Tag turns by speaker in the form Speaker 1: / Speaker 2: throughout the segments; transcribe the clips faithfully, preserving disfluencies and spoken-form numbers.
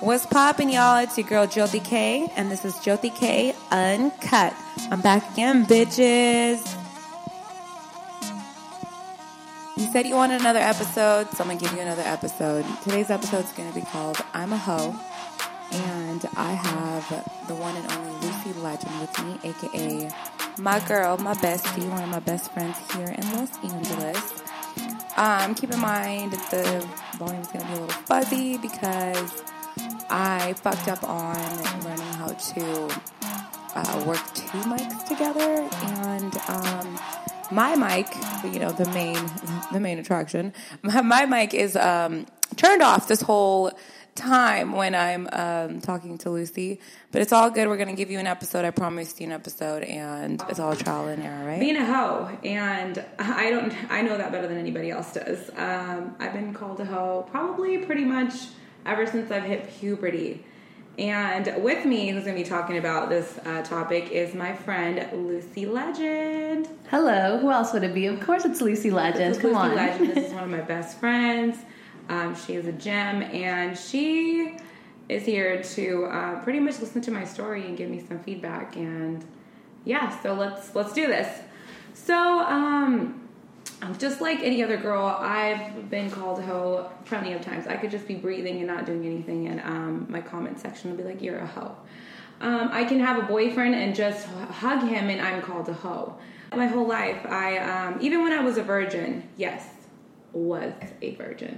Speaker 1: What's poppin', y'all? It's your girl Jyoti K, and this is Jyoti K Uncut. I'm back again, bitches. You said you wanted another episode, so I'm going to give you another episode. Today's episode is going to be called I'm a Hoe, and I have the one and only Lucy Legend with me, a k a my girl, my bestie, one of my best friends here in Los Angeles. Um, keep in mind that the volume is going to be a little fuzzy because I fucked up on learning how to uh, work two mics together, and um, my mic, you know, the main, the main attraction, my, my mic is um, turned off this whole time when I'm um, talking to Lucy, but it's all good. We're going to give you an episode. I promised you an episode, and it's all trial and error, right?
Speaker 2: Being a hoe, and I don't, I know that better than anybody else does. Um, I've been called a hoe probably pretty much ever since I've hit puberty. And with me, who's going to be talking about this uh, topic, is my friend Lucy Legend.
Speaker 3: Hello. Who else would it be? Of course, it's Lucy Legend.
Speaker 2: This is
Speaker 3: Come
Speaker 2: Lucy
Speaker 3: on.
Speaker 2: Legend. This is one of my best friends. Um, she is a gem, and she is here to uh, pretty much listen to my story and give me some feedback. And yeah, so let's let's do this. So, um, just like any other girl, I've been called a hoe plenty of times. I could just be breathing and not doing anything, and um, my comment section will be like, "You're a hoe." Um, I can have a boyfriend and just hug him, and I'm called a hoe. My whole life, I um, even when I was a virgin, yes, was a virgin.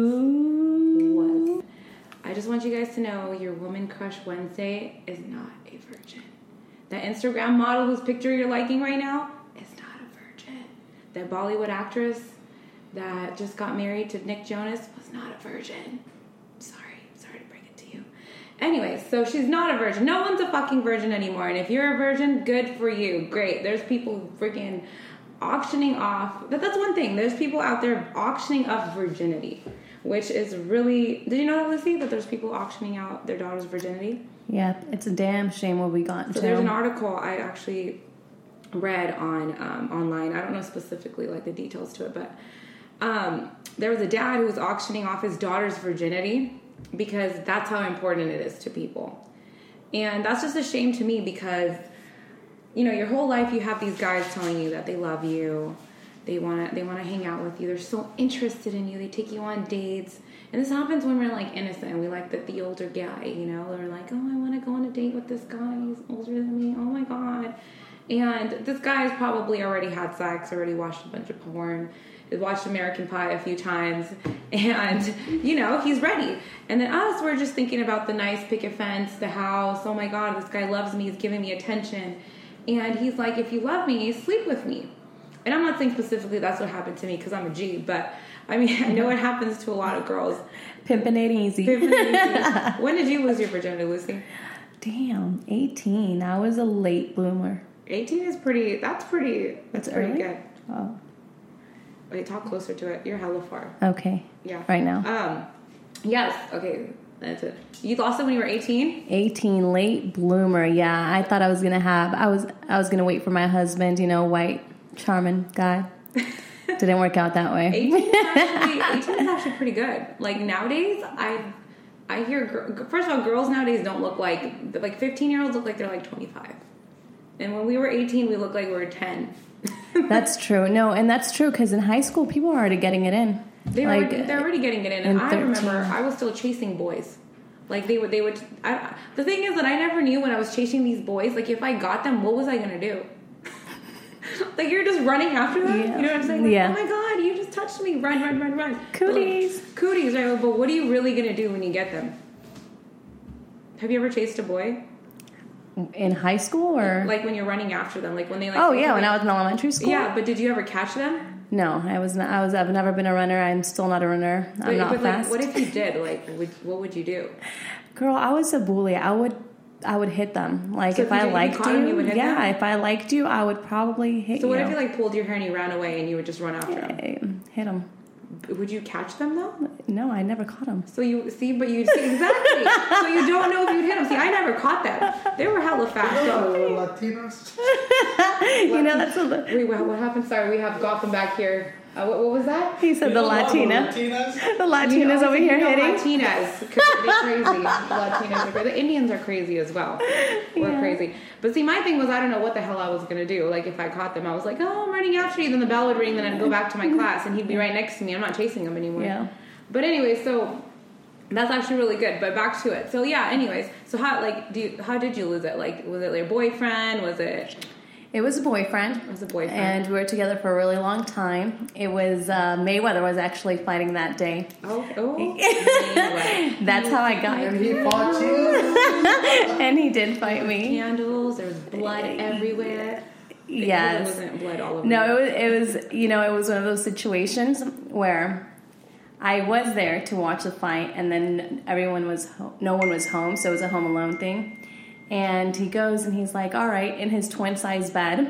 Speaker 3: Ooh.
Speaker 2: Was. I just want you guys to know your Woman Crush Wednesday is not a virgin. That Instagram model whose picture you're liking right now is not a virgin. That Bollywood actress that just got married to Nick Jonas was not a virgin. Sorry. Sorry to break it to you. Anyway, so she's not a virgin. No one's a fucking virgin anymore. And if you're a virgin, good for you. Great. There's people freaking auctioning off. That, that's one thing. There's people out there auctioning off virginity, which is really... Did you know that, Lucy? That there's people auctioning out their daughter's virginity?
Speaker 3: Yeah, it's a damn shame what we got into.
Speaker 2: So there's an article I actually read on um, online. I don't know specifically like the details to it, but um, there was a dad who was auctioning off his daughter's virginity because that's how important it is to people. And that's just a shame to me because, you know, your whole life you have these guys telling you that they love you, they want to they want to hang out with you, they're so interested in you, they take you on dates. And this happens when we're like innocent, we like the, the older guy, you know, we're like, oh, I want to go on a date with this guy, he's older than me, oh my god. And this guy's probably already had sex, already watched a bunch of porn, has watched American Pie a few times, and, you know, he's ready. And then us, we're just thinking about the nice picket fence, the house, oh my god, this guy loves me, he's giving me attention. And he's like, if you love me, sleep with me. And I'm not saying specifically that's what happened to me because I'm a G, but, I mean, I know it happens to a lot of girls.
Speaker 3: Pimpin' ain't easy.
Speaker 2: Pimpin' ain't easy. When did you lose your virginity, Lucy?
Speaker 3: Damn, eighteen. I was a late bloomer.
Speaker 2: eighteen is pretty, that's pretty, that's,
Speaker 3: That's
Speaker 2: pretty
Speaker 3: early?
Speaker 2: good.
Speaker 3: Oh.
Speaker 2: Wait, talk closer to it. You're hella far.
Speaker 3: Okay.
Speaker 2: Yeah.
Speaker 3: Right now.
Speaker 2: Um, yes. Okay. That's it. You lost it when you were eighteen?
Speaker 3: eighteen, late bloomer. Yeah, I thought I was gonna have. I was. I was gonna wait for my husband. You know, white, charming guy. Didn't work out that way.
Speaker 2: eighteen is actually, eighteen is actually pretty good. Like nowadays, I, I hear. First of all, girls nowadays don't look like like fifteen year olds look like they're like twenty-five, and when we were eighteen, we looked like we were ten.
Speaker 3: That's true. No, and that's true because in high school, people were already getting it in.
Speaker 2: They were
Speaker 3: like,
Speaker 2: already, they're already getting it in, and I
Speaker 3: thirteen.
Speaker 2: remember I was still chasing boys. Like they would, they would. I, the thing is that I never knew when I was chasing these boys. Like if I got them, what was I gonna do? Like you're just running after them.
Speaker 3: Yeah.
Speaker 2: You know what I'm saying? Like,
Speaker 3: yeah.
Speaker 2: Oh my god, you just touched me! Run, run, run, run!
Speaker 3: Cooties,
Speaker 2: but, cooties, right? But what are you really gonna do when you get them? Have you ever chased a boy?
Speaker 3: in high school or
Speaker 2: like when you're running after them? Like when they like.
Speaker 3: Oh yeah, when
Speaker 2: like,
Speaker 3: I was in elementary school.
Speaker 2: Yeah, but did you ever catch them?
Speaker 3: No, I was not. I was. I've never been a runner. I'm still not a runner. I'm
Speaker 2: but,
Speaker 3: not
Speaker 2: but
Speaker 3: fast.
Speaker 2: Like, what if you did? Like, would, what would you do?
Speaker 3: Girl, I was a bully. I would. I would hit them. Like
Speaker 2: so
Speaker 3: if,
Speaker 2: if you
Speaker 3: I
Speaker 2: did,
Speaker 3: liked
Speaker 2: you,
Speaker 3: you,
Speaker 2: you would hit
Speaker 3: yeah.
Speaker 2: them?
Speaker 3: If I liked you, I would probably hit you.
Speaker 2: So what if you like pulled your hair and you ran away and you would just run after them?
Speaker 3: Hey, hit them.
Speaker 2: Would you catch them though?
Speaker 3: No, I never caught them.
Speaker 2: So you see, but you see exactly. So you don't know if you'd hit them. See, I never caught them. They were hella fast. So.
Speaker 4: Latinos.
Speaker 3: You know that's a.
Speaker 2: Wait, what, what happened? Sorry, we have Gotham back here. Uh, what, what was that?
Speaker 3: He said
Speaker 4: You
Speaker 3: the
Speaker 4: know about
Speaker 3: Latina.
Speaker 4: Latinas?
Speaker 3: The Latinas
Speaker 2: You
Speaker 3: over here
Speaker 2: you know
Speaker 3: hitting.
Speaker 2: Latinas, they're crazy. Latinas are crazy. The Indians are crazy as well. We're
Speaker 3: Yeah.
Speaker 2: crazy. But see, my thing was I don't know what the hell I was gonna do. Like if I caught them, I was like, oh, I'm running after you. Then the bell would ring. Then I'd go back to my class, and he'd be right next to me. I'm not chasing him anymore.
Speaker 3: Yeah.
Speaker 2: But anyway, so that's actually really good. But back to it. So yeah. Anyways, so how like do you, how did you lose it? Like was it your boyfriend? Was it?
Speaker 3: It was a boyfriend.
Speaker 2: It was a boyfriend.
Speaker 3: And we were together for a really long time. It was, uh, Mayweather was actually fighting that day.
Speaker 2: Oh, oh. Anyway.
Speaker 3: That's how I got
Speaker 4: And
Speaker 3: him.
Speaker 4: he fought you.
Speaker 3: And he did fight me.
Speaker 2: Candles. There was blood everywhere.
Speaker 3: Yes.
Speaker 2: It wasn't blood all over.
Speaker 3: No, it was, it was, you know, it was one of those situations where I was there to watch the fight, and then everyone was, ho- no one was home, so it was a home alone thing. And he goes and he's like, all right, in his twin size bed.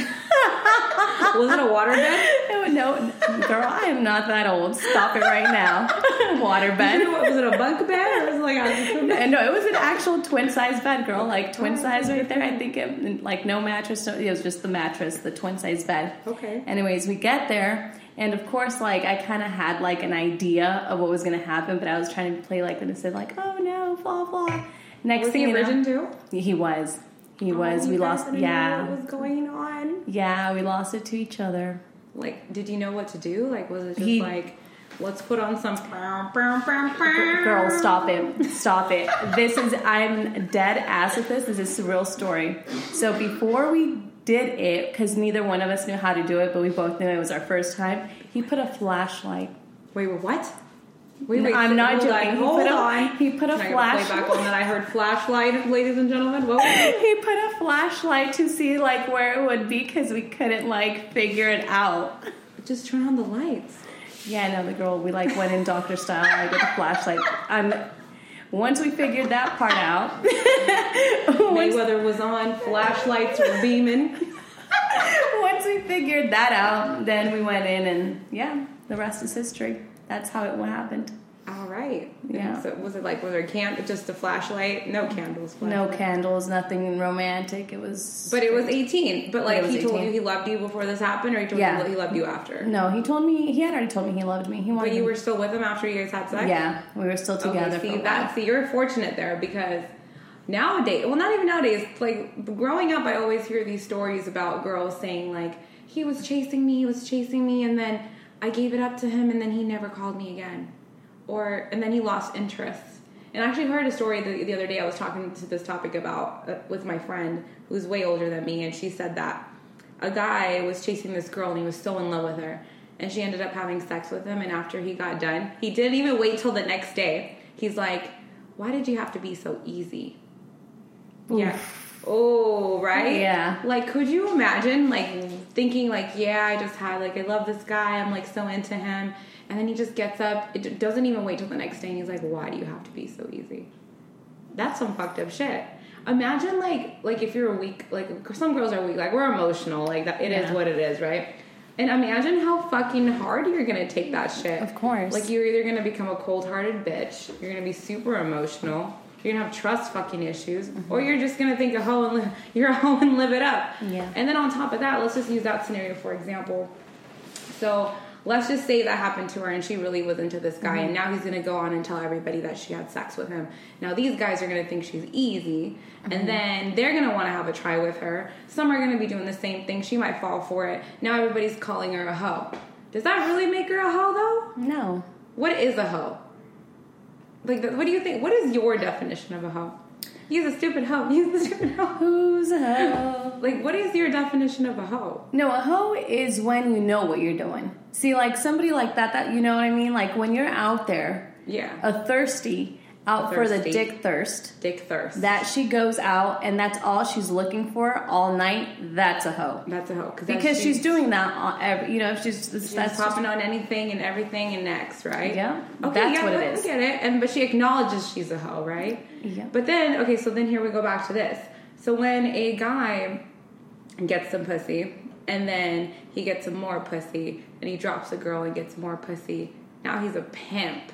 Speaker 2: Was it a water bed?
Speaker 3: No, girl, I am not that old. Stop it right now. Water bed.
Speaker 2: Was it a bunk bed or was it like a bed?
Speaker 3: No, it was an actual twin size bed, girl. Like twin size right there. I think it, like no mattress. No, it was just the mattress, the twin size bed.
Speaker 2: Okay.
Speaker 3: Anyways, we get there, and of course, like I kind of had like an idea of what was going to happen, but I was trying to play like and said like, oh no, blah blah. Next
Speaker 2: Was
Speaker 3: thing
Speaker 2: he a
Speaker 3: you
Speaker 2: virgin
Speaker 3: know,
Speaker 2: too?
Speaker 3: he was. He was.
Speaker 2: Oh,
Speaker 3: we
Speaker 2: you guys
Speaker 3: lost.
Speaker 2: didn't
Speaker 3: Yeah.
Speaker 2: know what was going on?
Speaker 3: Yeah, we lost it to each other.
Speaker 2: Like, did you know what to do? Like, was it just
Speaker 3: He-
Speaker 2: like, let's put on some.
Speaker 3: Girl, stop it. Stop it. This is, I'm dead ass with this. This is a surreal story. So before we did it, because neither one of us knew how to do it, but we both knew it was our first time, he put a flashlight.
Speaker 2: Wait, what? Wait, wait,
Speaker 3: I'm
Speaker 2: so-
Speaker 3: not
Speaker 2: hold
Speaker 3: joking.
Speaker 2: On,
Speaker 3: He
Speaker 2: hold
Speaker 3: put a-
Speaker 2: on.
Speaker 3: he put a
Speaker 2: Can I get
Speaker 3: flash-
Speaker 2: play back on that I heard flashlight, ladies and gentlemen. What was it?
Speaker 3: He put a flashlight to see like where it would be because we couldn't like figure it out.
Speaker 2: Just turn on the lights.
Speaker 3: Yeah, no, the girl, we like went in doctor style like with a flashlight. Um, once we figured that part out, once,
Speaker 2: Mayweather was on. Flashlights were beaming.
Speaker 3: once we figured that out, then we went in and yeah, the rest is history. That's how it happened.
Speaker 2: All right.
Speaker 3: Yeah.
Speaker 2: So was it like, was there can just a flashlight? No candles.
Speaker 3: No
Speaker 2: flashlight.
Speaker 3: candles, nothing romantic. It was.
Speaker 2: But it was eighteen. But like
Speaker 3: It was
Speaker 2: he told
Speaker 3: eighteen.
Speaker 2: you he loved you before this happened, or he told
Speaker 3: Yeah.
Speaker 2: you he loved you after.
Speaker 3: No, he told me he had already told me he loved me. He wanted.
Speaker 2: But you
Speaker 3: me-
Speaker 2: were still with him after you guys had sex.
Speaker 3: Yeah, we were still together.
Speaker 2: Okay,
Speaker 3: for
Speaker 2: see
Speaker 3: a
Speaker 2: that.
Speaker 3: while.
Speaker 2: See, you're fortunate there because nowadays, well, not even nowadays. Like growing up, I always hear these stories about girls saying like he was chasing me, he was chasing me, and then I gave it up to him, and then he never called me again, or and then he lost interest. And I actually heard a story the, the other day. I was talking to this topic about uh, with my friend who's way older than me, and she said that a guy was chasing this girl, and he was so in love with her, and she ended up having sex with him. And after he got done, he didn't even wait till the next day. He's like, "Why did you have to be so easy?"
Speaker 3: Oof.
Speaker 2: Yeah. Oh, right?
Speaker 3: Yeah.
Speaker 2: Like, could you imagine, like, thinking, like, yeah, I just had, like, I love this guy. I'm, like, so into him. And then he just gets up. It doesn't even wait till the next day. And he's like, why do you have to be so easy? That's some fucked up shit. Imagine, like, like if you're weak, like, some girls are weak. Like, we're emotional. Like, that, it is
Speaker 3: Yeah.
Speaker 2: what it is, right? And imagine how fucking hard you're going to take that shit.
Speaker 3: Of course.
Speaker 2: Like, you're either going to become a cold-hearted bitch. You're going to be super emotional. You're gonna have trust fucking issues, mm-hmm. or you're just gonna think a hoe and li- you're a hoe and live it up.
Speaker 3: Yeah.
Speaker 2: And then on top of that, let's just use that scenario for example. So let's just say that happened to her, and she really was into this guy, mm-hmm. and now he's gonna go on and tell everybody that she had sex with him. Now these guys are gonna think she's easy, mm-hmm. and then they're gonna want to have a try with her. Some are gonna be doing the same thing. She might fall for it. Now everybody's calling her a hoe. Does that really make her a hoe though?
Speaker 3: No.
Speaker 2: What is a hoe? Like, what do you think? What is your definition of a hoe? Use a stupid hoe. Use a stupid hoe.
Speaker 3: Who's a hoe?
Speaker 2: Like, what is your definition of a hoe?
Speaker 3: No, a hoe is when you know what you're doing. See, like somebody like that, that you know what I mean? Like when you're out there,
Speaker 2: Yeah.
Speaker 3: a thirsty, out for the
Speaker 2: Thirsty.
Speaker 3: dick thirst,
Speaker 2: Dick thirst.
Speaker 3: that she goes out and that's all she's looking for all night, that's a hoe.
Speaker 2: That's a hoe.
Speaker 3: Because she's doing that on every, you know, if she's,
Speaker 2: She's
Speaker 3: that's
Speaker 2: popping
Speaker 3: just,
Speaker 2: on anything and everything and next, right?
Speaker 3: Yeah.
Speaker 2: Okay,
Speaker 3: That's
Speaker 2: yeah,
Speaker 3: what it
Speaker 2: I
Speaker 3: is.
Speaker 2: get it. And but she acknowledges she's a hoe, right?
Speaker 3: Yeah.
Speaker 2: But then, okay, so then here we go back to this. So when a guy gets some pussy, and then he gets some more pussy, and he drops a girl and gets more pussy, now he's a pimp.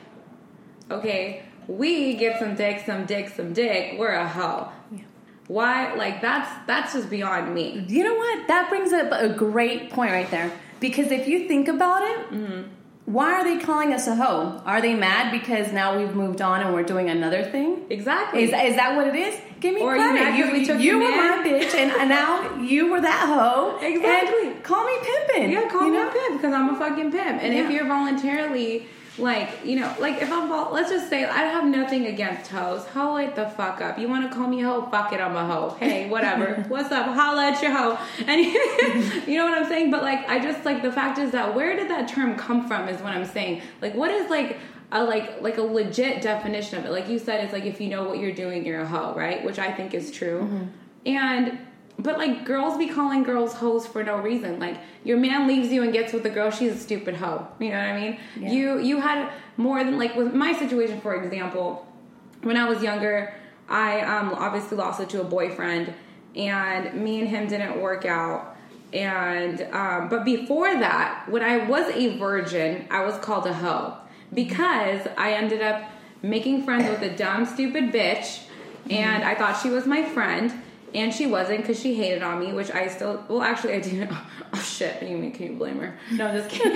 Speaker 2: Okay, we get some dick, some dick, some dick. We're a hoe.
Speaker 3: Yeah.
Speaker 2: Why? Like that's that's just beyond me.
Speaker 3: You know what? That brings up a great point right there. Because if you think about it, mm-hmm. why are they calling us a hoe? Are they mad because now we've moved on and we're doing another thing?
Speaker 2: Exactly.
Speaker 3: Is, is that what it is? Give me
Speaker 2: or
Speaker 3: credit.
Speaker 2: You,
Speaker 3: you,
Speaker 2: took
Speaker 3: you were
Speaker 2: man?
Speaker 3: my bitch, and, and now you were that hoe.
Speaker 2: Exactly.
Speaker 3: And call me pimpin'.
Speaker 2: Yeah, call
Speaker 3: you
Speaker 2: me
Speaker 3: know?
Speaker 2: a pimp because I'm a fucking pimp. And
Speaker 3: yeah.
Speaker 2: if you're voluntarily, like, you know, like if I'm, vol- let's just say I have nothing against hoes. Hoe it the fuck up. You want to call me a hoe? Fuck it, I'm a hoe. Hey, whatever. What's up? Holla at your hoe. And you know what I'm saying? But like, I just like the fact is that where did that term come from? Is what I'm saying. Like, what is like. A like like a legit definition of it. Like you said, it's like if you know what you're doing, you're a hoe, right? Which I think is true. Mm-hmm. And but like girls be calling girls hoes for no reason. Like your man leaves you and gets with the girl, she's a stupid hoe. You know what I mean? Yeah. You you had more than like with my situation, for example, when I was younger, I um obviously lost it to a boyfriend, and me and him didn't work out. And um, but before that, when I was a virgin, I was called a hoe. Because I ended up making friends with a dumb, stupid bitch, and I thought she was my friend, and she wasn't because she hated on me, which I still, well, actually, I do. Oh, shit. Can you, can you blame her? No, I'm just kidding.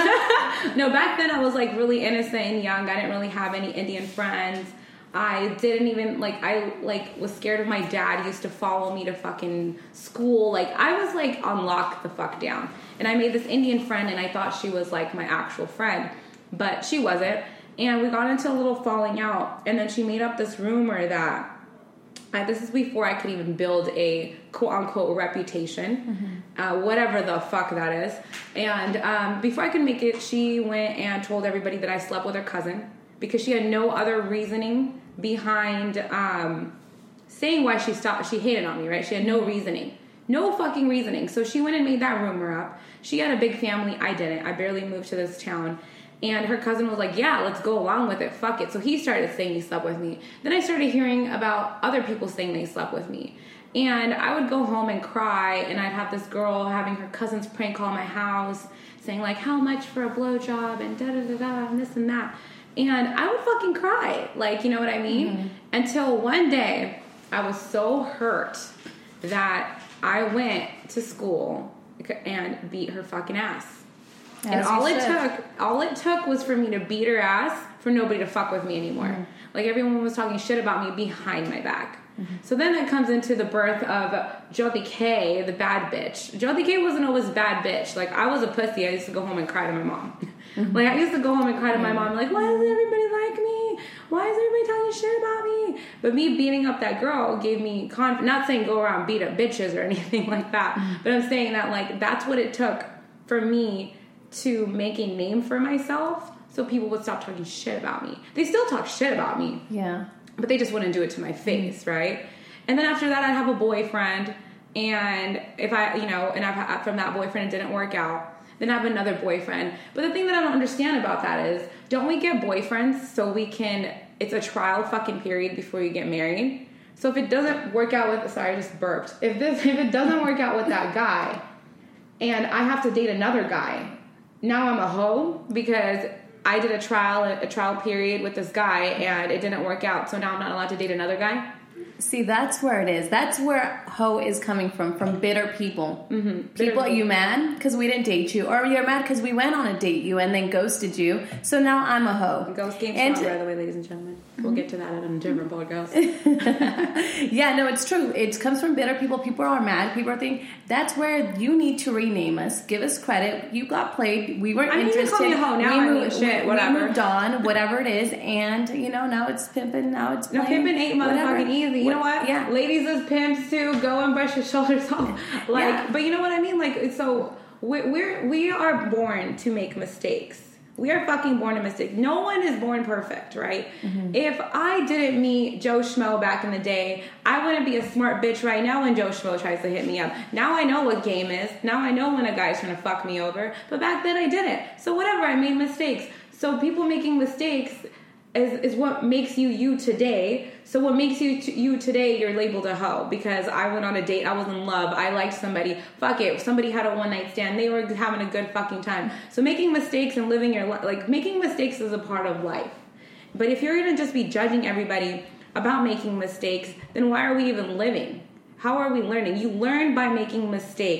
Speaker 2: No, back then I was, like, really innocent and young. I didn't really have any Indian friends. I didn't even, like, I, like, was scared of my dad. He used to follow me to fucking school. Like, I was, like, on lock the fuck down. And I made this Indian friend, and I thought she was, like, my actual friend. But she wasn't, and we got into a little falling out, and then she made up this rumor that, uh, this is before I could even build a quote-unquote reputation, mm-hmm. uh, whatever the fuck that is, and um, before I could make it, she went and told everybody that I slept with her cousin, because she had no other reasoning behind um, saying why she stopped, she hated on me, right? She had no reasoning. No fucking reasoning. So she went and made that rumor up. She had a big family, I didn't. I barely moved to this town. And her cousin was like, yeah, let's go along with it. Fuck it. So he started saying he slept with me. Then I started hearing about other people saying they slept with me. And I would go home and cry, and I'd have this girl having her cousins prank call my house, saying like, how much for a blowjob, and da-da-da-da, and this and that. And I would fucking cry. Like, you know what I mean? Mm-hmm. Until one day, I was so hurt that I went to school and beat her fucking ass. As and all it took, all it took was for me to beat her ass for nobody to fuck with me anymore. Mm-hmm. Like everyone was talking shit about me behind my back. Mm-hmm. So then that comes into the birth of Jyoti K, the bad bitch. Jyoti K wasn't always bad bitch. Like I was a pussy. I used to go home and cry to my mom. Mm-hmm. Like I used to go home and cry to my mom. Like, why doesn't everybody like me? Why is everybody talking shit about me? But me beating up that girl gave me confidence. Not saying go around beat up bitches or anything like that. Mm-hmm. But I'm saying that like that's what it took for me to make a name for myself so people would stop talking shit about me. They still talk shit about me.
Speaker 3: Yeah.
Speaker 2: But they just wouldn't do it to my face, mm-hmm. right? And then after that, I'd have a boyfriend, and if I, you know, and I've from that boyfriend, it didn't work out. Then I have another boyfriend. But the thing that I don't understand about that is, don't we get boyfriends so we can, it's a trial fucking period before you get married? So if it doesn't work out with, sorry, I just burped. If this, if it doesn't work out with that guy, and I have to date another guy, now I'm a hoe because I did a trial a trial period with this guy and it didn't work out. So now I'm not allowed to date another guy.
Speaker 3: See, that's where it is. That's where hoe is coming from, from bitter people. Mm-hmm. People, are you mad because we didn't date you? Or you're mad because we went on a date you and then ghosted you. So now I'm a hoe.
Speaker 2: Ghost game's and strong, by the way, ladies and gentlemen. We'll get to that at a different podcast.
Speaker 3: Yeah, no, it's true. It comes from bitter people. People are mad. People are thinking, that's where you need to rename us. Give us credit. You got played. We weren't
Speaker 2: I mean,
Speaker 3: interested.
Speaker 2: You call me a hoe now.
Speaker 3: We,
Speaker 2: I
Speaker 3: moved,
Speaker 2: mean, shit,
Speaker 3: we,
Speaker 2: whatever.
Speaker 3: we moved on, whatever it is. And, you know, now it's pimping. Now it's playing.
Speaker 2: No, pimping ain't motherfucking easy. You know what?
Speaker 3: Yeah.
Speaker 2: Ladies is pimps too. Go and brush your shoulders off. Like, yeah. But you know what I mean? Like, so we're, we're we are born to make mistakes. We are fucking born to mistake. No one is born perfect, right? Mm-hmm. If I didn't meet Joe Schmo back in the day, I wouldn't be a smart bitch right now when Joe Schmo tries to hit me up. Now I know what game is. Now I know when a guy's trying to fuck me over. But back then I didn't. So whatever, I made mistakes. So people making mistakes is, is what makes you you today. So what makes you t- you today, you're labeled a hoe. Because I went on a date, I was in love, I liked somebody. Fuck it, somebody had a one night stand, they were having a good fucking time. So making mistakes and living your life, like making mistakes is a part of life. But if you're gonna just be judging everybody about making mistakes, then why are we even living? How are we learning? You learn by making mistakes.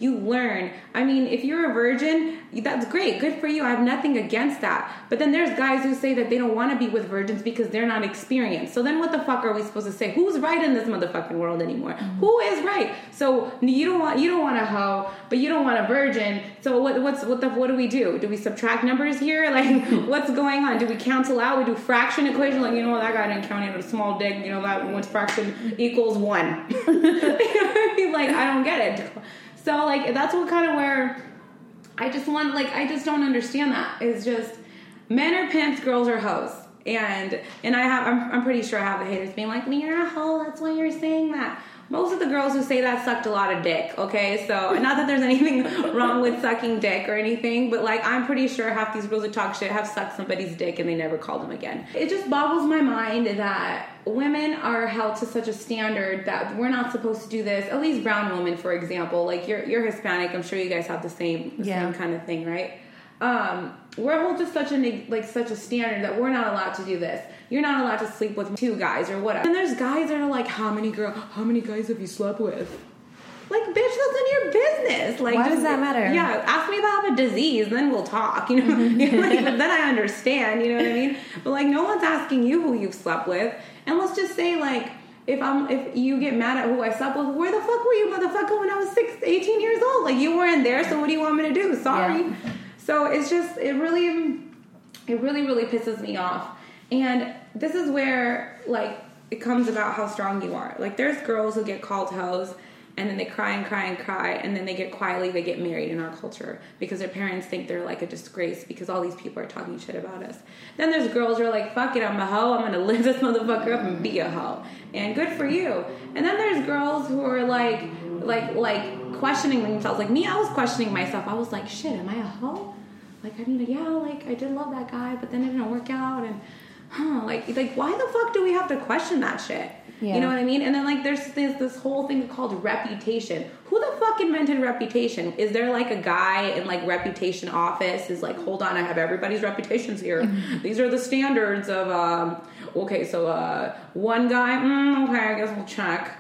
Speaker 2: You learn. I mean, if you're a virgin, that's great. Good for you. I have nothing against that. But then there's guys who say that they don't want to be with virgins because they're not experienced. So then what the fuck are we supposed to say? Who's right in this motherfucking world anymore? Mm-hmm. Who is right? So you don't want you don't want a hoe, but you don't want a virgin. So what what's what the what do we do? Do we subtract numbers here? Like what's going on? Do we cancel out? We do fraction equation? Like, you know, that guy didn't count in a small dick. You know, that one's fraction equals one. You know what I mean? Like, I don't get it. So like that's what kind of where I just want, like, I just don't understand that. It's just men are pimps, girls are hoes. And and I have, I'm, I'm pretty sure I have the haters being like, you're a hoe, that's why you're saying that. Most of the girls who say that sucked a lot of dick, okay? So, not that there's anything wrong with sucking dick or anything, but, like, I'm pretty sure half these girls who talk shit have sucked somebody's dick and they never called them again. It just boggles my mind that women are held to such a standard that we're not supposed to do this. At least brown women, for example. Like, you're you're Hispanic. I'm sure you guys have the same, the
Speaker 3: yeah.
Speaker 2: same kind of thing, right? Um, we're held to such a like such a standard that we're not allowed to do this. You're not allowed to sleep with two guys or whatever. And there's guys that are like, how many girl, how many guys have you slept with? Like, bitch, that's none of your business. Like,
Speaker 3: why
Speaker 2: just,
Speaker 3: does that matter?
Speaker 2: Yeah, ask me if I have a disease, then we'll talk. You know, mm-hmm. like, then I understand. You know what I mean? But like, no one's asking you who you've slept with. And let's just say, like, if I'm if you get mad at who I slept with, where the fuck were you, motherfucker, when I was six, eighteen years old? Like, you weren't there, so what do you want me to do? Sorry. Yeah. So it's just, it really, it really, really pisses me off. And this is where, like, it comes about how strong you are. Like, there's girls who get called hoes, and then they cry and cry and cry, and then they get quietly, they get married in our culture because their parents think they're, like, a disgrace because all these people are talking shit about us. Then there's girls who are like, fuck it, I'm a hoe, I'm going to live this motherfucker up and be a hoe. And good for you. And then there's girls who are, like, like, like, questioning themselves. Like, me, I was questioning myself. I was like, shit, am I a hoe? Like, I mean, yeah, like, I did love that guy, but then it didn't work out, and, huh, like, like, why the fuck do we have to question that shit? Yeah. You know what I mean? And then, like, there's this, this whole thing called reputation. Who the fuck invented reputation? Is there, like, a guy in, like, reputation office is like, hold on, I have everybody's reputations here. These are the standards of, um, okay, so, uh, one guy, mm, okay, I guess we'll check.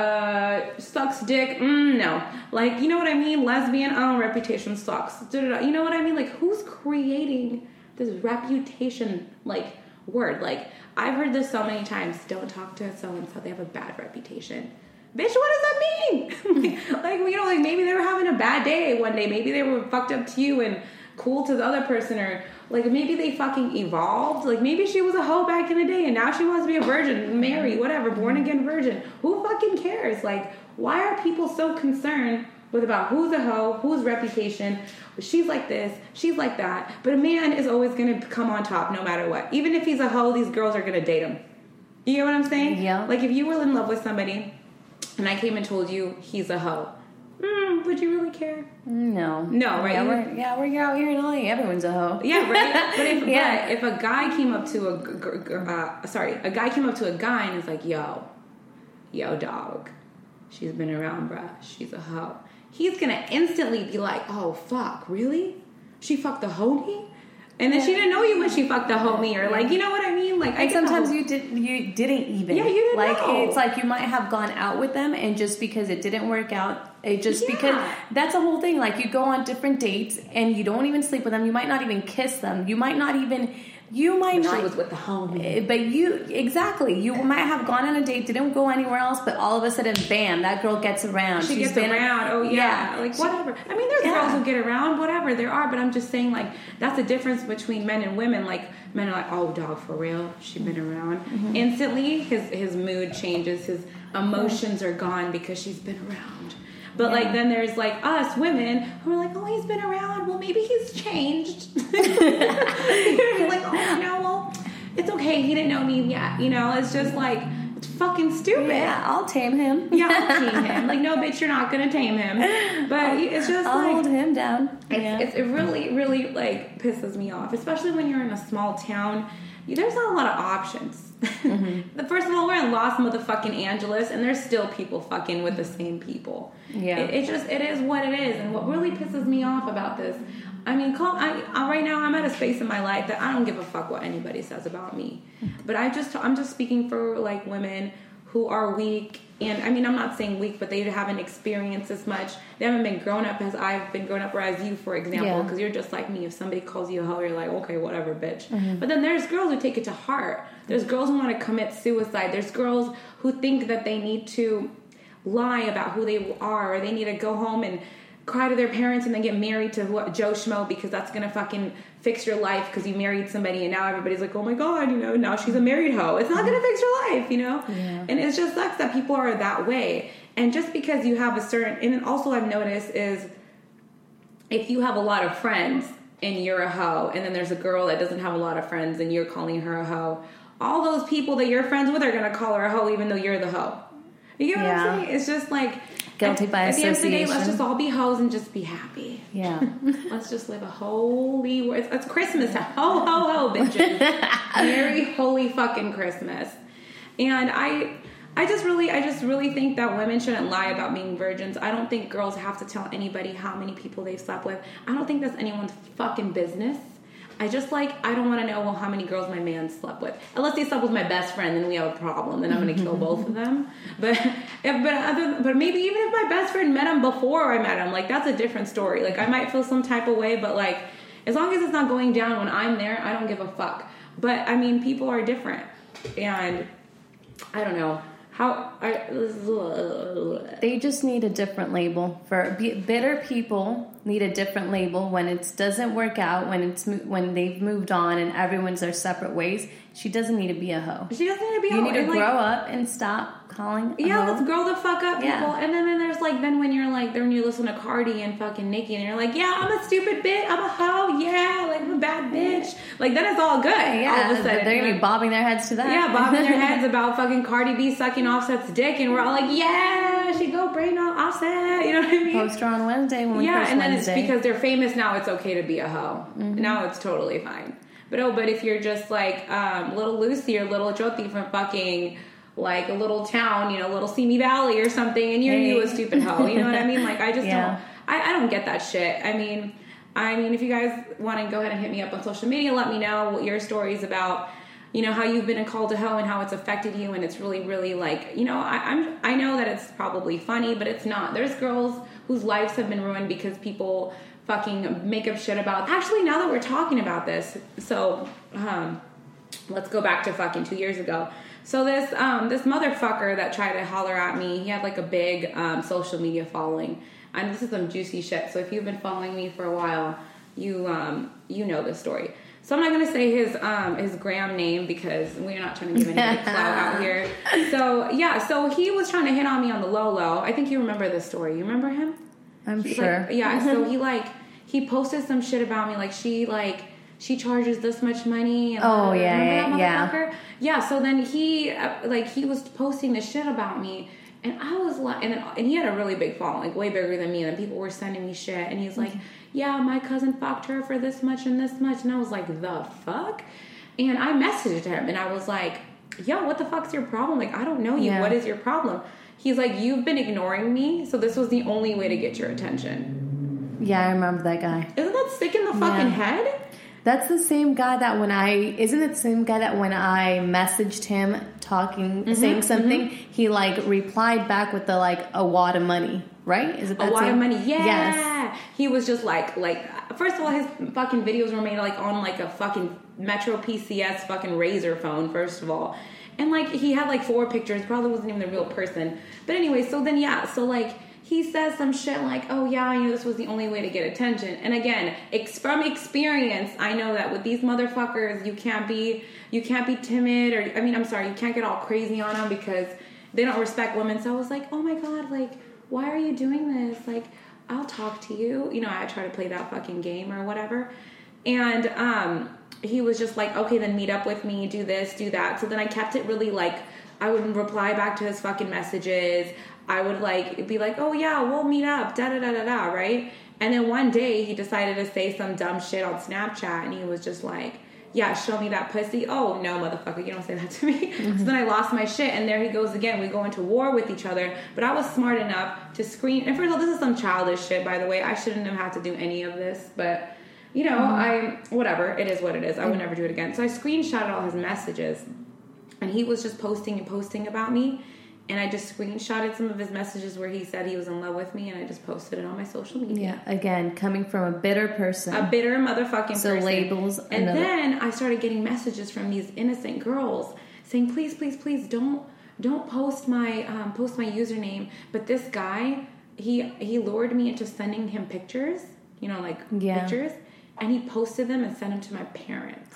Speaker 2: Uh, sucks dick, mm, no. Like, you know what I mean? Lesbian, oh, reputation sucks. Da-da-da. You know what I mean? Like, who's creating this reputation, like, word? Like, I've heard this so many times. Don't talk to so-and-so. They have a bad reputation. Bitch, what does that mean? like, like, you know, like, maybe they were having a bad day one day. Maybe they were fucked up to you and cool to the other person, or like maybe they fucking evolved. Like, maybe she was a hoe back in the day and now she wants to be a virgin, Mary, whatever, born again virgin. Who fucking cares? Like, why are people so concerned with about who's a hoe, whose reputation? She's like this, she's like that. But a man is always going to come on top no matter what. Even if he's a hoe, these girls are going to date him. You get what I'm saying?
Speaker 3: Yeah.
Speaker 2: Like, if you were in love with somebody and I came and told you he's a hoe, Mm, would you really care?
Speaker 3: No.
Speaker 2: No, right?
Speaker 3: Yeah, we're, yeah, we're out here in L A. Everyone's a hoe.
Speaker 2: Yeah, right? But if,
Speaker 3: yeah.
Speaker 2: but if a guy came up to a... Uh, sorry, a guy came up to a guy and is like, yo, yo, dog, she's been around, bruh. She's a hoe. He's going to instantly be like, oh, fuck, really? She fucked the homie? And then yeah. she didn't know you when she fucked the homie, or like, you know what I mean? Like,
Speaker 3: and sometimes you did, you didn't even.
Speaker 2: Yeah, you didn't
Speaker 3: like,
Speaker 2: know.
Speaker 3: It's like you might have gone out with them, and just because it didn't work out, it just
Speaker 2: yeah.
Speaker 3: because that's a whole thing. Like, you go on different dates, and you don't even sleep with them. You might not even kiss them. You might not even. You might
Speaker 2: but
Speaker 3: not.
Speaker 2: She was with the homie.
Speaker 3: But you exactly. You might have gone on a date, didn't go anywhere else, but all of a sudden, bam! That girl gets around.
Speaker 2: She
Speaker 3: She's
Speaker 2: gets
Speaker 3: been,
Speaker 2: around. Oh yeah,
Speaker 3: yeah.
Speaker 2: like
Speaker 3: she,
Speaker 2: whatever. I mean, there's
Speaker 3: yeah.
Speaker 2: girls who get around, whatever. There are, but I'm just saying, like, that's the difference between men and women. Like, men are like, oh, dog, for real, she been around. Mm-hmm. Instantly, his his mood changes. His emotions are gone because she's been around. But, yeah. like, then there's, like, us women who are like, oh, he's been around. Well, maybe he's changed. You're like, oh, you know, well, it's okay. He didn't know me yet. You know, it's just, like, it's fucking stupid.
Speaker 3: Yeah, I'll tame him.
Speaker 2: Yeah, I'll tame him. Like, no, bitch, you're not going to tame him. But
Speaker 3: I'll,
Speaker 2: it's just,
Speaker 3: I'll
Speaker 2: like...
Speaker 3: hold him down.
Speaker 2: It's,
Speaker 3: Yeah.
Speaker 2: it's, it really, really, like, pisses me off. Especially when you're in a small town. There's not a lot of options. Mm-hmm. the First of all, we're in Los motherfucking Angeles, and there's still people fucking with the same people.
Speaker 3: Yeah,
Speaker 2: it, it just it is what it is. And what really pisses me off about this, I mean, call, I, I right now I'm at a space in my life that I don't give a fuck what anybody says about me. But I just I'm just speaking for like women who are weak And I mean, I'm not saying weak, but they haven't experienced as much. They haven't been grown up as I've been grown up, or as you, for example, because yeah. you're just like me. If somebody calls you a hoe, you're like, okay, whatever, bitch. Mm-hmm. But then there's girls who take it to heart. There's girls who want to commit suicide. There's girls who think that they need to lie about who they are, or they need to go home and cry to their parents and then get married to who, Joe Schmo, because that's gonna fucking fix your life because you married somebody, and now everybody's like, oh my god, you know, now she's a married hoe. It's not gonna fix your life, you know. Yeah. And it just sucks that people are that way. And just because you have a certain, and then also I've noticed is if you have a lot of friends and you're a hoe, and then there's a girl that doesn't have a lot of friends and you're calling her a hoe, all those people that you're friends with are gonna call her a hoe even though you're the hoe. You know
Speaker 3: yeah.
Speaker 2: what I'm saying? It's just like
Speaker 3: guilty by
Speaker 2: at,
Speaker 3: association.
Speaker 2: At the end of the day, let's just all be hoes and just be happy.
Speaker 3: Yeah.
Speaker 2: Let's just live a holy. It's, it's Christmas time. Ho ho ho, bitches! Merry holy fucking Christmas. And I, I just really, I just really think that women shouldn't lie about being virgins. I don't think girls have to tell anybody how many people they've slept with. I don't think that's anyone's fucking business. I just like, I don't want to know well, how many girls my man slept with. Unless they slept with my best friend, then we have a problem. Then I'm going to kill both of them. But if, but other, but maybe even if my best friend met him before I met him, like that's a different story. Like I might feel some type of way, but like as long as it's not going down when I'm there, I don't give a fuck. But I mean, people are different, and I don't know. How I,
Speaker 3: they just need a different label. For bitter people need a different label when it doesn't work out, when it's when they've moved on and everyone's their separate ways. She doesn't need to be a hoe.
Speaker 2: She doesn't need to be a
Speaker 3: hoe. You
Speaker 2: hoe.
Speaker 3: need to grow like, up and stop calling a
Speaker 2: yeah,
Speaker 3: hoe.
Speaker 2: let's grow the fuck up, people.
Speaker 3: Yeah.
Speaker 2: And then, then there's like, then when you're like, then you listen to Cardi and fucking Nicki and you're like, yeah, I'm a stupid bitch. I'm a hoe. Yeah, like I'm a bad bitch. Like then it's all good.
Speaker 3: Yeah,
Speaker 2: all of a sudden.
Speaker 3: They're going to be bobbing their heads to that.
Speaker 2: Yeah, bobbing their heads about fucking Cardi B sucking Offset's dick, and we're all like, yeah, she go brain on Offset. You know what I mean?
Speaker 3: Poster on Wednesday when we
Speaker 2: yeah,
Speaker 3: post
Speaker 2: and then
Speaker 3: Wednesday.
Speaker 2: It's because they're famous now. It's okay to be a hoe. Mm-hmm. Now it's totally fine. But oh, but if you're just like um, little Lucy or little Jyoti from fucking like a little town, you know, little Simi Valley or something, and you're hey. you a stupid hoe, you know what I mean? Like I just yeah. don't, I, I don't get that shit. I mean, I mean, if you guys want to go ahead and hit me up on social media, let me know what your stories about. You know, how you've been called a hoe and how it's affected you, and it's really, really like, you know, I, I'm I know that it's probably funny, but it's not. There's girls whose lives have been ruined because people fucking make up shit about. Actually, now that we're talking about this, so um, let's go back to fucking two years ago. So this um, this motherfucker that tried to holler at me, he had like a big um, social media following, and this is some juicy shit. So if you've been following me for a while, you um, you know this story. So I'm not going to say his um, his gram name because we're not trying to give anybody clout out here. So yeah, so he was trying to hit on me on the low low. I think you remember this story. You remember him?
Speaker 3: I'm
Speaker 2: He's
Speaker 3: sure.
Speaker 2: Like, yeah. So he like he posted some shit about me, like she like she charges this much money. And
Speaker 3: oh
Speaker 2: blah,
Speaker 3: yeah,
Speaker 2: remember that
Speaker 3: yeah,
Speaker 2: motherfucker? Yeah. So then he uh, like he was posting this shit about me. And I was like, and, then, and he had a really big following, like way bigger than me. And people were sending me shit. And he's like, yeah, my cousin fucked her for this much and this much. And I was like, the fuck? And I messaged him and I was like, yo, what the fuck's your problem? Like, I don't know you. Yeah. What is your problem? He's like, you've been ignoring me. So this was the only way to get your attention.
Speaker 3: Yeah, I remember that guy.
Speaker 2: Isn't that sick in the fucking
Speaker 3: yeah.
Speaker 2: head?
Speaker 3: That's the same guy that when I, isn't it the same guy that when I messaged him talking, mm-hmm, saying something, mm-hmm. he like replied back with the like a wad of money, right? Is it that
Speaker 2: a wad
Speaker 3: same?
Speaker 2: of money? Yeah.
Speaker 3: Yes.
Speaker 2: He was just like, like, first of all, his fucking videos were made like on like a fucking Metro P C S fucking Razor phone, first of all. And like, he had like four pictures, probably wasn't even the real person. But anyway, so then yeah, so like, he says some shit like, oh yeah, you know, this was the only way to get attention. And again, ex- from experience, I know that with these motherfuckers, you can't be, you can't be timid, or, I mean, I'm sorry, you can't get all crazy on them because they don't respect women. So I was like, oh my God, like, why are you doing this? Like, I'll talk to you. You know, I try to play that fucking game or whatever. And um, he was just like, okay, then meet up with me, do this, do that. So then I kept it really like, I would reply back to his fucking messages. I would like be like, oh yeah, we'll meet up, da da da da da, right? And then one day he decided to say some dumb shit on Snapchat, and he was just like, yeah, show me that pussy. Oh no, motherfucker, you don't say that to me. Mm-hmm. So then I lost my shit, and there he goes again. We go into war with each other. But I was smart enough to screen. And first of all, this is some childish shit, by the way. I shouldn't have had to do any of this, but you know, mm-hmm. I whatever. It is what it is. I would never do it again. So I screenshotted all his messages, and he was just posting and posting about me. and I just screenshotted some of his messages where he said he was in love with me, and I just posted it on my social media.
Speaker 3: Yeah, again, coming from a bitter person.
Speaker 2: A bitter motherfucking
Speaker 3: so
Speaker 2: person.
Speaker 3: So labels.
Speaker 2: And another. Then I started getting messages from these innocent girls saying, please, please, please don't don't post my um, post my username. But this guy, he he lured me into sending him pictures, you know, like yeah. pictures. And he posted them and sent them to my parents.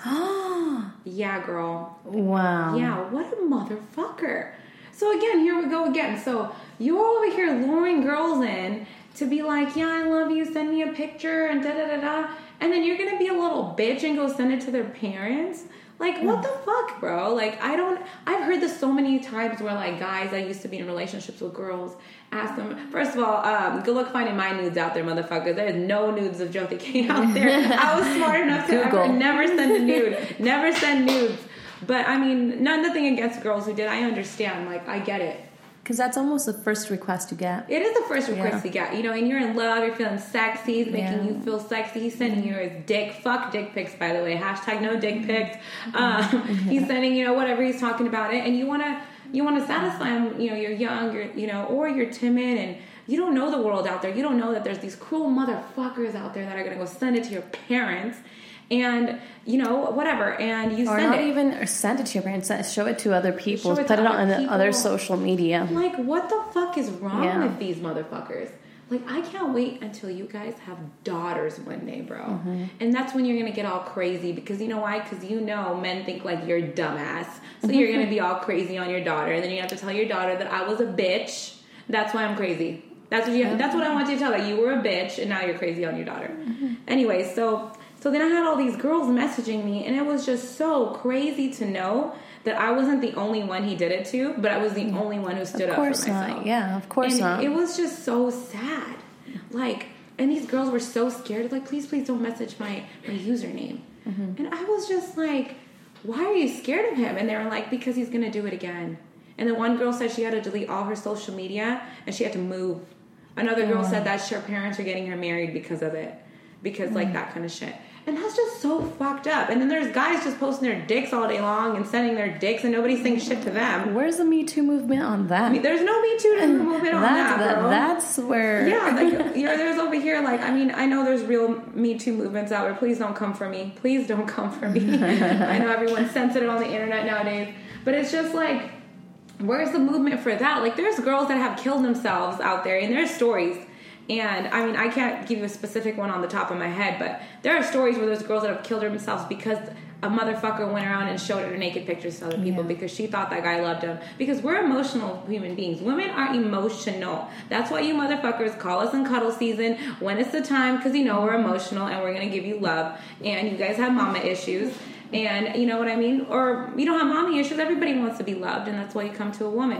Speaker 2: Yeah, girl.
Speaker 3: Wow.
Speaker 2: Yeah, what a motherfucker. So again, here we go again. So you're over here luring girls in to be like, yeah, I love you, send me a picture, and da-da-da-da. And then you're going to be a little bitch and go send it to their parents? Like, what the fuck, bro? Like, I don't... I've heard this so many times where, like, guys that used to be in relationships with girls ask them... First of all, um, good luck finding my nudes out there, motherfuckers. There's no nudes of Joe King out there. I was smart enough to ever never send a nude. Never send nudes. But, I mean, none, nothing against girls who did. I understand. Like, I get it.
Speaker 3: Because that's almost the first request you get.
Speaker 2: It is the first request yeah. you get. You know, and you're in love, you're feeling sexy, he's making yeah. you feel sexy. He's sending you his dick. Fuck dick pics, by the way. Hashtag no dick pics. Um, he's sending, you know, whatever he's talking about it. And you want to you want to satisfy him. You know, you're young, you're, you know, or you're timid and you don't know the world out there. You don't know that there's these cruel motherfuckers out there that are going to go send it to your parents. And, you know, whatever. And you
Speaker 3: or
Speaker 2: send
Speaker 3: not
Speaker 2: it.
Speaker 3: even, or send it to your parents. Show it to other people.
Speaker 2: It
Speaker 3: Put
Speaker 2: to
Speaker 3: it on
Speaker 2: other,
Speaker 3: other social media.
Speaker 2: Like, what the fuck is wrong
Speaker 3: yeah.
Speaker 2: with these motherfuckers? Like, I can't wait until you guys have daughters one day, bro. Mm-hmm. And that's when you're going to get all crazy. Because you know why? Because you know men think like you're dumbass. So you're going to be all crazy on your daughter. And then you have to tell your daughter that I was a bitch. That's why I'm crazy. That's what you. Have, that's what I want you to tell her. You were a bitch and now you're crazy on your daughter. Mm-hmm. Anyway, so... So then I had all these girls messaging me, and it was just so crazy to know that I wasn't the only one he did it to, but I was the only one who stood up for myself.
Speaker 3: Of course not. Yeah, of course
Speaker 2: and
Speaker 3: not.
Speaker 2: It was just so sad. Like, and these girls were so scared. Like, please, please don't message my, my username. Mm-hmm. And I was just like, why are you scared of him? And they were like, because he's going to do it again. And then one girl said she had to delete all her social media, and she had to move. Another girl oh. said that her parents are getting her married because of it. Because, mm-hmm. like, that kind of shit. And that's just so fucked up. And then there's guys just posting their dicks all day long and sending their dicks, and nobody's saying shit to them.
Speaker 3: Where's the Me Too movement on that?
Speaker 2: I mean, there's no Me Too movement on
Speaker 3: that's,
Speaker 2: that, bro.
Speaker 3: That's where...
Speaker 2: Yeah, like, you're, there's over here, like, I mean, I know there's real Me Too movements out there. Please don't come for me. Please don't come for me. I know everyone's sensitive on the internet nowadays. But it's just like, where's the movement for that? Like, there's girls that have killed themselves out there, and there's stories. And, I mean, I can't give you a specific one on the top of my head, but there are stories where there's girls that have killed themselves because a motherfucker went around and showed her naked pictures to other people yeah. because she thought that guy loved him. Because we're emotional human beings. Women are emotional. That's why you motherfuckers call us in cuddle season when it's the time, because you know we're emotional and we're going to give you love. And you guys have mama issues. And, you know what I mean? Or you don't have mommy issues. Everybody wants to be loved, and that's why you come to a woman.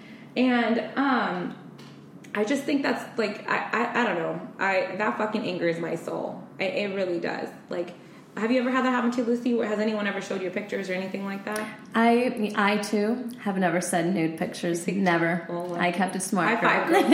Speaker 2: And, um... I just think that's, like, I, I, I don't know. I that fucking angers my soul. It, it really does. Like, have you ever had that happen to you, Lucy? Has anyone ever showed you pictures or anything like that?
Speaker 3: I, I too, have never sent nude pictures. Never. Well, I kept it smart.
Speaker 2: High five, girl.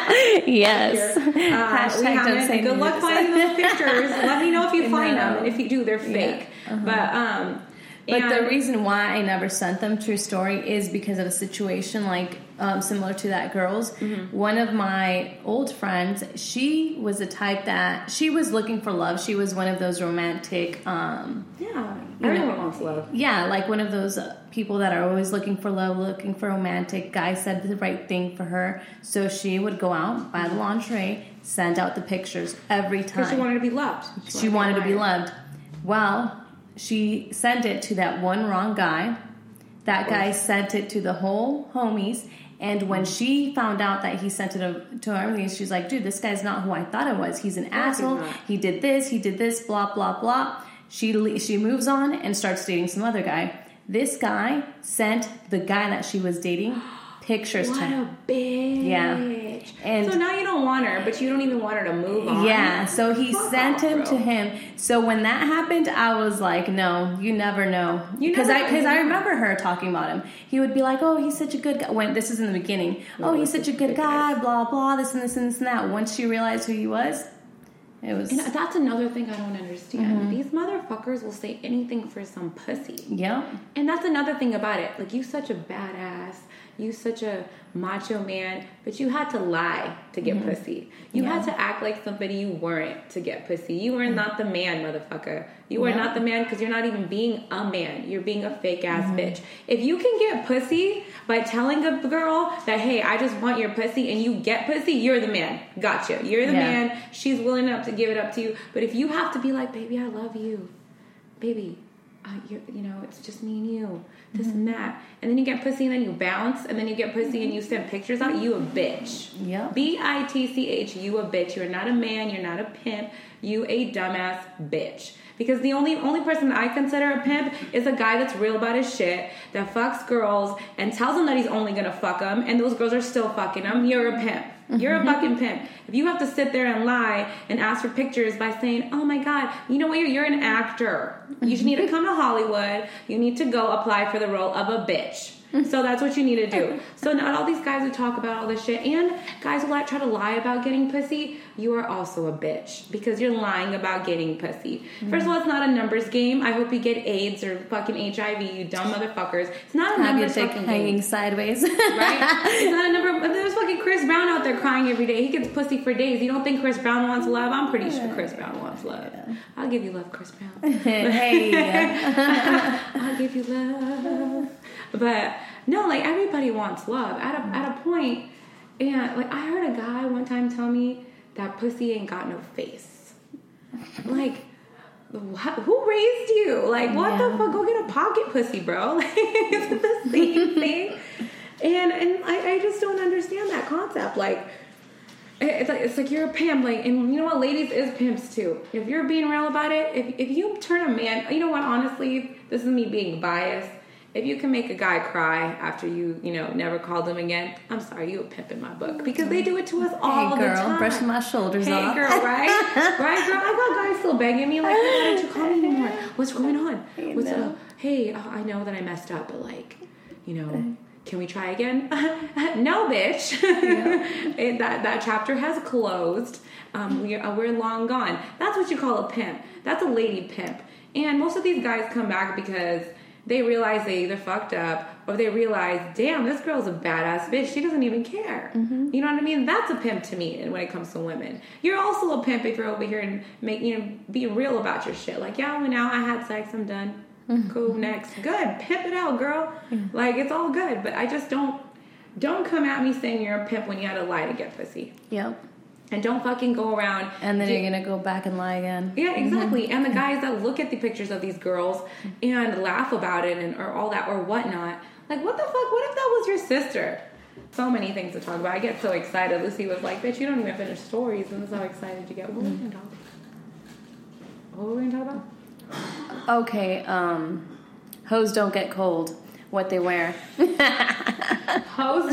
Speaker 3: Yes.
Speaker 2: Uh, Hashtag don't say Good luck finding those pictures. Let me know if you find them. And if you do, they're fake. Yeah. Uh-huh. But, um...
Speaker 3: But
Speaker 2: and
Speaker 3: the reason why I never sent them, true story, is because of a situation like um, similar to that girl's. Mm-hmm. One of my old friends, she was the type that she was looking for love. She was one of those romantic. Um,
Speaker 2: yeah, everyone know, wants love.
Speaker 3: Yeah, like one of those uh, people that are always looking for love, looking for romantic. Guy said the right thing for her, so she would go out, buy the lingerie, send out the pictures every time.
Speaker 2: Because she wanted to be loved.
Speaker 3: She, she wanted to be loved. Well. She sent it to that one wrong guy. That guy sent it to the whole homies. And when she found out that he sent it to her homies, she's like, dude, this guy's not who I thought it was. He's an asshole. He did this. He did this. Blah, blah, blah. She, she moves on and starts dating some other guy. This guy sent the guy that she was dating pictures
Speaker 2: what
Speaker 3: to him.
Speaker 2: What a bitch.
Speaker 3: Yeah. And
Speaker 2: so now you don't want her, but you don't even want her to move on.
Speaker 3: Yeah, so he
Speaker 2: Fuck
Speaker 3: sent
Speaker 2: off,
Speaker 3: him
Speaker 2: bro.
Speaker 3: to him. So when that happened, I was like, no, you never know. Because I, cause I remember her talking about him. He would be like, oh, he's such a good guy. When this is in the beginning. No, oh, he's such a good guy, guy, blah, blah, this and this and this and that. Once she realized who he was, it was...
Speaker 2: And that's another thing I don't understand. Mm-hmm. These motherfuckers will say anything for some pussy.
Speaker 3: Yeah.
Speaker 2: And that's another thing about it. Like, you such a badass. you such a macho man, but you had to lie to get mm-hmm. pussy. You yeah. had to act like somebody you weren't to get pussy. You were mm-hmm. not the man, motherfucker. You are yeah. not the man because you're not even being a man. You're being a fake ass mm-hmm. bitch. If you can get pussy by telling a girl that, hey, I just want your pussy, and you get pussy, you're the man. Gotcha. You're the yeah. man. She's willing enough to give it up to you. But if you have to be like, baby, I love you. Baby, uh, you you know, it's just me and you. This mm-hmm. and that. And then you get pussy and then you bounce, and then you get pussy and you send pictures out, you a bitch.
Speaker 3: Yep.
Speaker 2: B I T C H, you a bitch. You're not a man, you're not a pimp, you a dumbass bitch. Because the only only person I consider a pimp is a guy that's real about his shit, that fucks girls and tells them that he's only gonna fuck them, and those girls are still fucking him. You're a pimp. You're a fucking pimp. If you have to sit there and lie and ask for pictures by saying, oh my God, you know what, you're, you're an actor. You just need to come to Hollywood. You need to go apply for the role of a bitch. So that's what you need to do. So not all these guys who talk about all this shit, and guys who like try to lie about getting pussy, you are also a bitch because you're lying about getting pussy. Mm-hmm. First of all, it's not a numbers game. I hope you get AIDS or fucking H I V, you dumb motherfuckers. It's not a
Speaker 3: Have
Speaker 2: numbers
Speaker 3: your
Speaker 2: fucking
Speaker 3: hanging
Speaker 2: game.
Speaker 3: sideways.
Speaker 2: Right? It's not a number. There's fucking Chris Brown out there crying every day. He gets pussy for days. You don't think Chris Brown wants love? I'm pretty sure Chris Brown wants love. Yeah. I'll give you love, Chris Brown.
Speaker 3: Hey.
Speaker 2: I'll give you love. But no, like everybody wants love at a at a point. And like I heard a guy one time tell me that pussy ain't got no face. Like, what, who raised you? Like, what yeah. the fuck? Go get a pocket pussy, bro. Like, it's the same thing. And and I, I just don't understand that concept. Like, it's like it's like you're a pimp. Like, and you know what, ladies is pimps too. If you're being real about it, if if you turn a man, you know what? Honestly, this is me being biased. If you can make a guy cry after you, you know, never called him again, I'm sorry, you a pimp in my book. Because they do it to us all
Speaker 3: hey girl,
Speaker 2: the time.
Speaker 3: Brushing my shoulders
Speaker 2: hey
Speaker 3: off.
Speaker 2: Hey girl, right? Right, girl? I got guys still begging me, like, why don't you call me anymore? What's going on? What's up? Hey, uh, I know that I messed up, but like, you know, can we try again? No, bitch. Yeah. it, that, that chapter has closed. Um, we're, uh, we're long gone. That's what you call a pimp. That's a lady pimp. And most of these guys come back because they realize they either fucked up or they realize, damn, this girl's a badass bitch. She doesn't even care. Mm-hmm. You know what I mean? That's a pimp to me when it comes to women. You're also a pimp if you're over here and make, you know, be real about your shit. Like, yeah, I went out, I had sex, I'm done. Mm-hmm. Cool, next. Good. Pimp it out, girl. Mm-hmm. Like, it's all good. But I just don't, don't come at me saying you're a pimp when you had to lie to get pussy.
Speaker 3: Yep.
Speaker 2: And don't fucking go around.
Speaker 3: And then you're going to go back and lie again.
Speaker 2: Yeah, exactly. Mm-hmm. And the guys that look at the pictures of these girls and laugh about it and or all that or whatnot. Like, what the fuck? What if that was your sister? So many things to talk about. I get so excited. Lucy was like, bitch, you don't even finish stories. And this is how excited you get. What were we going to talk about? What were we going to talk
Speaker 3: about? Okay. Um, hoes don't get cold. What they wear.
Speaker 2: Hoes.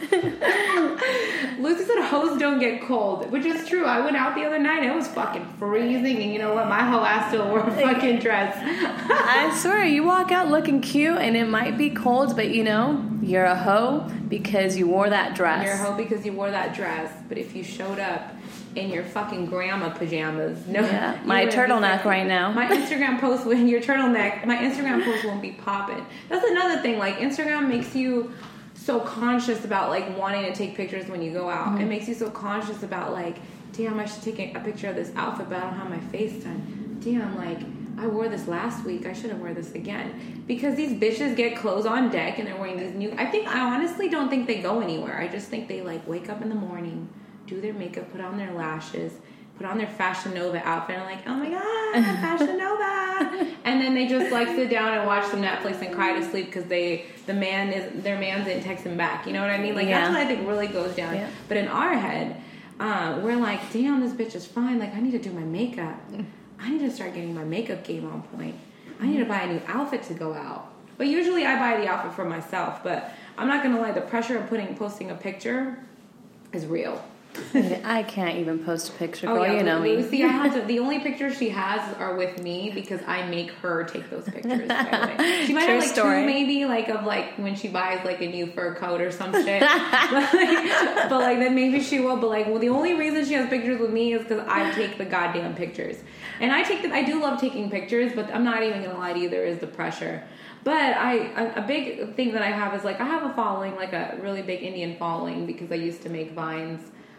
Speaker 2: Lucy said hoes don't get cold, which is true. I went out the other night and it was fucking freezing, and you know what? My whole ass still wore a fucking dress.
Speaker 3: I swear, you walk out looking cute and it might be cold, but you know, you're a hoe because you wore that dress.
Speaker 2: You're a hoe because you wore that dress. But if you showed up in your fucking grandma pajamas, no,
Speaker 3: yeah, my turtleneck right now.
Speaker 2: My Instagram post with your turtleneck, my Instagram post won't be popping. That's another thing. Like, Instagram makes you so conscious about like wanting to take pictures when you go out. Mm-hmm. It makes you so conscious about like, damn, I should take a picture of this outfit, but I don't have my face done. Damn, like, I wore this last week. I should have worn this again. Because these bitches get clothes on deck and they're wearing these new. I think I honestly don't think they go anywhere. I just think they like wake up in the morning, do their makeup, put on their lashes, put on their Fashion Nova outfit, and like, oh my god, Fashion Nova, and then they just like sit down and watch some Netflix and cry to sleep because they the man is their man didn't text them back. You know what I mean? Like, yeah. That's what I think really goes down. Yeah. But in our head, uh, we're like, damn, this bitch is fine. Like, I need to do my makeup. I need to start getting my makeup game on point. I need to buy a new outfit to go out. But usually I buy the outfit for myself. But I'm not gonna lie, the pressure of putting posting a picture is real.
Speaker 3: I can't even post a picture, girl. Oh, yeah, you know me.
Speaker 2: See, I have to. The only pictures she has are with me because I make her take those pictures. By the way. She might True have like story. two, maybe like of like when she buys like a new fur coat or some shit. but, like, but like then maybe she will. But like, well, the only reason she has pictures with me is because I take the goddamn pictures, and I take the. I do love taking pictures, but I'm not even gonna lie to you. There is the pressure. But I, a, a big thing that I have is like I have a following, like a really big Indian following because I used to make Vines.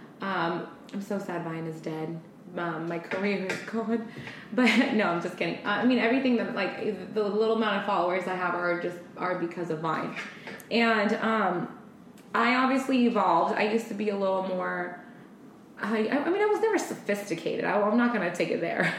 Speaker 2: Um, I'm so sad Vine is dead. Um, my career is gone. But no, I'm just kidding. Uh, I mean, everything that like the little amount of followers I have are just are because of Vine. And um, I obviously evolved. I used to be a little more. I, I mean, I was never sophisticated. I, I'm not going to take it there.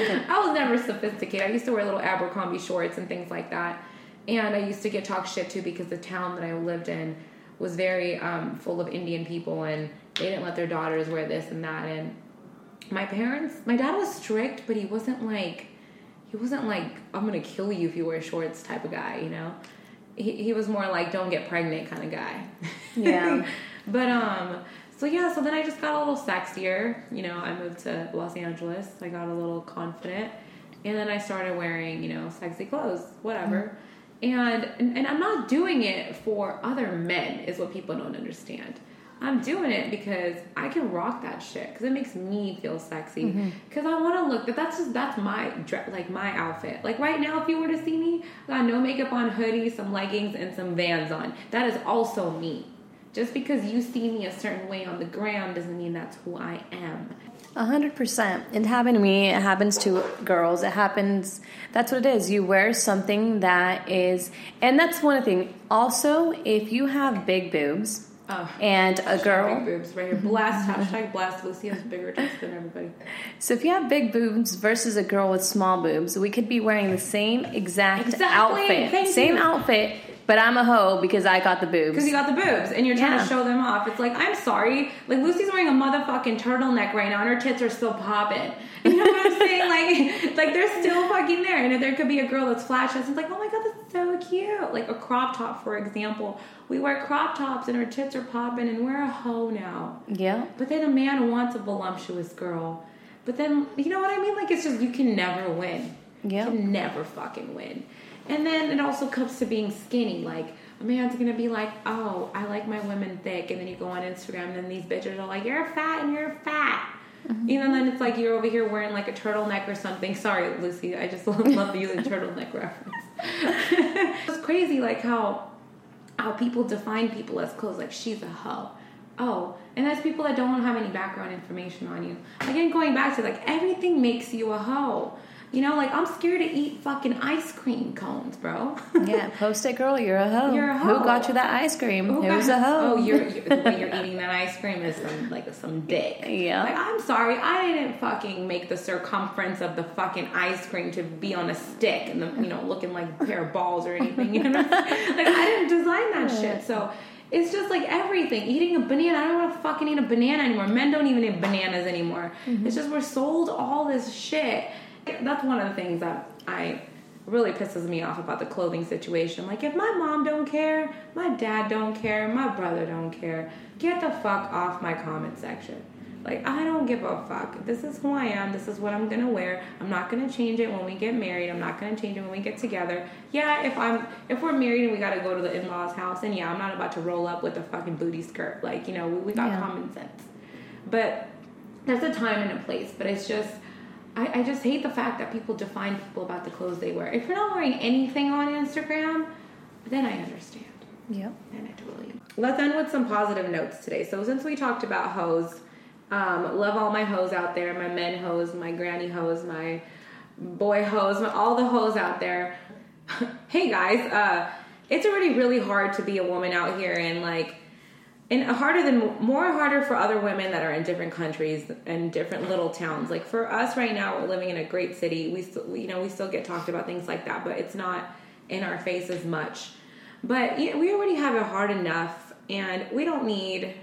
Speaker 2: I was never sophisticated. I used to wear little Abercrombie shorts and things like that. And I used to get talked shit to because the town that I lived in was very um, full of Indian people, and they didn't let their daughters wear this and that. And my parents, my dad was strict, but he wasn't like, he wasn't like, I'm going to kill you if you wear shorts type of guy, you know? He, he was more like, don't get pregnant kind of guy.
Speaker 3: Yeah.
Speaker 2: But, um... So yeah, so then I just got a little sexier. You know, I moved to Los Angeles. I got a little confident. And then I started wearing, you know, sexy clothes, whatever. Mm-hmm. And, and and I'm not doing it for other men is what people don't understand. I'm doing it because I can rock that shit because it makes me feel sexy. Because mm-hmm. I want to look, but that's just, that's my, like my outfit. Like right now, if you were to see me, I got no makeup on, hoodie, some leggings, and some Vans on. That is also me. Just because you see me a certain way on the gram doesn't mean that's who I am.
Speaker 3: A hundred percent. It happened to me. It happens to girls. It happens. That's what it is. You wear something that is, and that's one thing. Also, if you have big boobs oh, and a girl,
Speaker 2: big boobs right here. Blast hashtag blast. Lucy has bigger tits than everybody.
Speaker 3: So if you have big boobs versus a girl with small boobs, we could be wearing the same exact
Speaker 2: exactly.
Speaker 3: outfit,
Speaker 2: Thank
Speaker 3: same
Speaker 2: you.
Speaker 3: outfit. But I'm a hoe because I got the boobs.
Speaker 2: Because you got the boobs, and you're trying
Speaker 3: yeah.
Speaker 2: to show them off. It's like, I'm sorry. Like, Lucy's wearing a motherfucking turtleneck right now, and her tits are still popping. You know what I'm saying? Like, like they're still fucking there. And if there could be a girl that's flat chest, it's like, oh my god, that's so cute. Like a crop top, for example. We wear crop tops, and her tits are popping, and we're a hoe now.
Speaker 3: Yeah.
Speaker 2: But then a man wants a voluptuous girl. But then, you know what I mean? Like, it's just, you can never win.
Speaker 3: Yeah.
Speaker 2: You can never fucking win. And then it also comes to being skinny. Like, a man's gonna be like, oh, I like my women thick. And then you go on Instagram, and then these bitches are like, you're fat and you're fat. Mm-hmm. You know, and then it's like you're over here wearing like a turtleneck or something. Sorry, Lucy, I just love, love using turtleneck reference. It's crazy, like how how people define people as clothes. Like, she's a hoe. Oh, and that's people that don't have any background information on you. Again, going back to like, everything makes you a hoe. You know, like, I'm scared to eat fucking ice cream cones, bro.
Speaker 3: Yeah, post it, girl. You're a hoe.
Speaker 2: You're a hoe.
Speaker 3: Who got you that ice cream?
Speaker 2: Who
Speaker 3: Who's
Speaker 2: got,
Speaker 3: a hoe?
Speaker 2: Oh, you're, you're the way you're eating that ice cream is some like some dick.
Speaker 3: Yeah.
Speaker 2: Like, I'm sorry, I didn't fucking make the circumference of the fucking ice cream to be on a stick and the, you know, looking like a pair of balls or anything. You know, like, I didn't design that shit. So it's just like everything. Eating a banana. I don't want to fucking eat a banana anymore. Men don't even eat bananas anymore. Mm-hmm. It's just we're sold all this shit. That's one of the things that I really pisses me off about the clothing situation. Like, if my mom don't care, my dad don't care, my brother don't care, get the fuck off my comment section. Like, I don't give a fuck. This is who I am. This is what I'm gonna wear. I'm not gonna change it when we get married. I'm not gonna change it when we get together. Yeah, if I'm if we're married and we gotta go to the in-laws' house, and yeah, I'm not about to roll up with a fucking booty skirt. Like, you know, we, we got yeah. common sense. But there's a time and a place. But it's just, I, I just hate the fact that people define people about the clothes they wear. If you're not wearing anything on Instagram, then I understand.
Speaker 3: Yep.
Speaker 2: Then I totally. Let's end with some positive notes today. So since we talked about hoes, um, love all my hoes out there, my men hoes, my granny hoes, my boy hoes, my, all the hoes out there. Hey guys, uh, it's already really hard to be a woman out here, and like, and harder than more harder for other women that are in different countries and different little towns. Like, for us right now, we're living in a great city. We still, you know, we still get talked about things like that, but it's not in our face as much. But you know, we already have it hard enough, and we don't need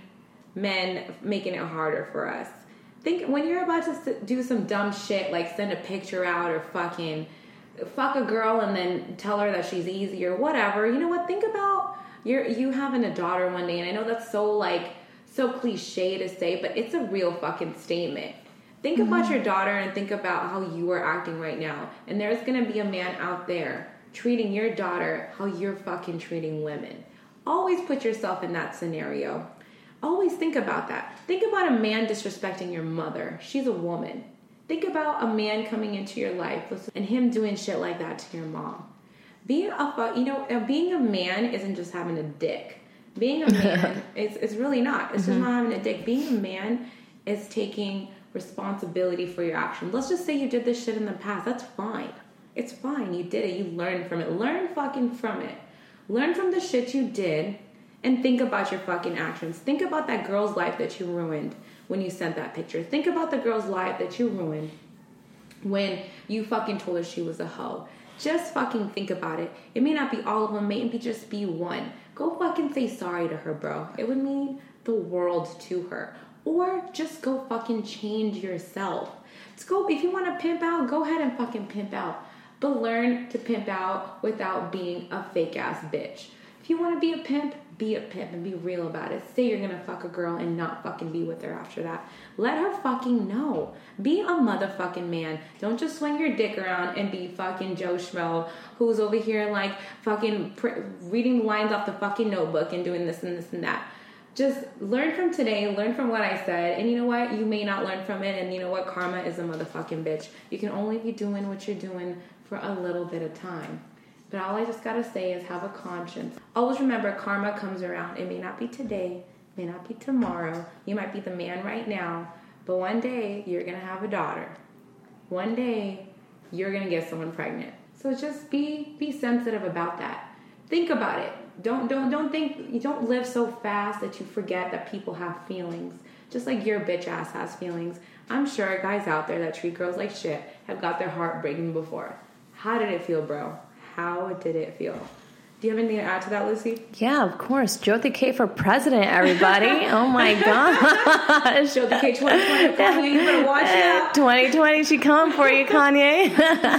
Speaker 2: men making it harder for us. Think when you're about to do some dumb shit, like send a picture out or fucking fuck a girl and then tell her that she's easy or whatever. You know what? Think about You're you having a daughter one day, and I know that's so like so cliche to say, but it's a real fucking statement. Think mm-hmm. about your daughter and think about how you are acting right now, and there's gonna be a man out there treating your daughter how you're fucking treating women. Always put yourself in that scenario. Always think about that. Think about a man disrespecting your mother. She's a woman. Think about a man coming into your life and him doing shit like that to your mom. being a fu- you know, uh, being a man isn't just having a dick. Being a man, it's it's really not. It's mm-hmm. just not having a dick. Being a man is taking responsibility for your actions. Let's just say you did this shit in the past. That's fine. It's fine. You did it. You learned from it. Learn fucking from it. Learn from the shit you did and think about your fucking actions. Think about that girl's life that you ruined when you sent that picture. Think about the girl's life that you ruined when you fucking told her she was a hoe. Just fucking think about it. It may not be all of them. Maybe just be one. Go fucking say sorry to her, bro. It would mean the world to her. Or just go fucking change yourself. Let's go. If you want to pimp out, go ahead and fucking pimp out. But learn to pimp out without being a fake ass bitch. If you want to be a pimp, be a pimp and be real about it. Say you're gonna fuck a girl and not fucking be with her after that. Let her fucking know. Be a motherfucking man. Don't just swing your dick around and be fucking Joe Schmo who's over here like fucking pr- reading lines off the fucking notebook and doing this and this and that. Just learn from today, learn from what I said, and you know what? You may not learn from it, and you know what? Karma is a motherfucking bitch. You can only be doing what you're doing for a little bit of time. But all I just gotta say is have a conscience. Always remember, karma comes around. It may not be today, may not be tomorrow. You might be the man right now, but one day you're gonna have a daughter. One day you're gonna get someone pregnant. So just be be sensitive about that. Think about it. Don't don't don't think. You don't live so fast that you forget that people have feelings. Just like your bitch ass has feelings. I'm sure guys out there that treat girls like shit have got their heart breaking before. How did it feel, bro? How did it feel? Do you have anything to add to that, Lucy?
Speaker 3: Yeah, of course. Jyoti K for president, everybody. Oh my gosh.
Speaker 2: Jyoti K twenty twenty. Kanye, you better watch out.
Speaker 3: twenty twenty, she coming for you, Kanye.